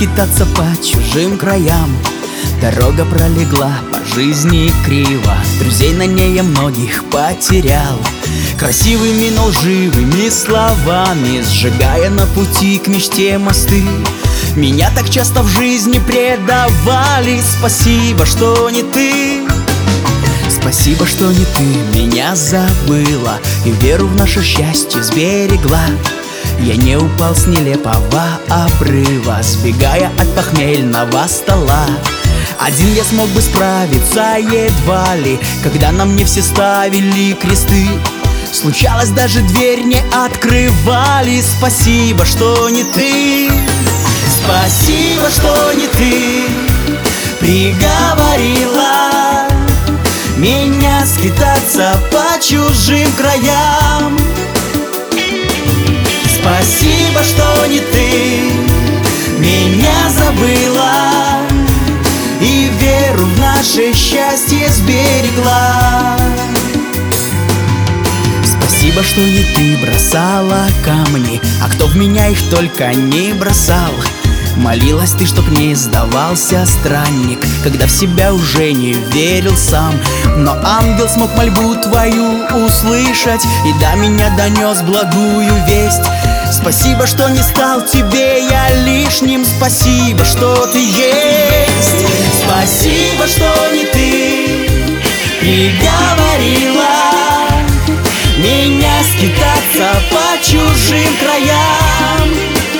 скитаться по чужим краям. Дорога пролегла по жизни криво, друзей на ней я многих потерял. Красивыми, но лживыми словами, сжигая на пути к мечте мосты. Меня так часто в жизни предавали. Спасибо, что не ты. Спасибо, что не ты меня забыла и веру в наше счастье сберегла. Я не упал с нелепого обрыва, сбегая от похмельного стола. Один я смог бы справиться едва ли, когда на мне все ставили кресты. Случалось, даже дверь не открывали. Спасибо, что не ты. Спасибо, что не ты приговорила меня скитаться по чужим краям. Спасибо, что не ты меня забыла и веру в наше счастье сберегла. Спасибо, что не ты бросала камни, а кто в меня их только не бросал. Молилась ты, чтоб не сдавался странник, когда в себя уже не верил сам. Но ангел смог мольбу твою услышать и до меня донес благую весть. Спасибо, что не стал тебе я лишним. Спасибо, что ты есть. Спасибо, что не ты приговорила меня скитаться по чужим краям.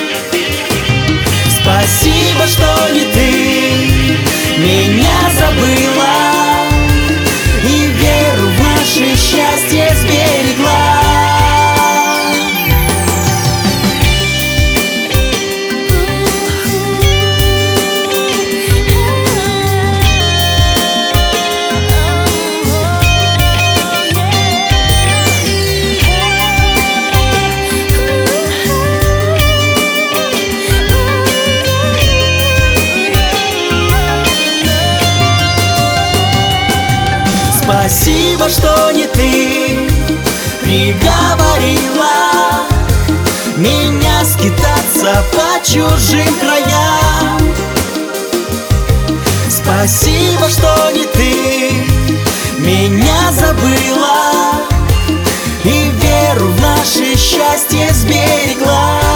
Спасибо, что не ты меня забыла и веру в наше счастье сберегла. Спасибо, что не ты приговорила меня скитаться по чужим краям. Спасибо, что не ты меня забыла и веру в наше счастье сберегла.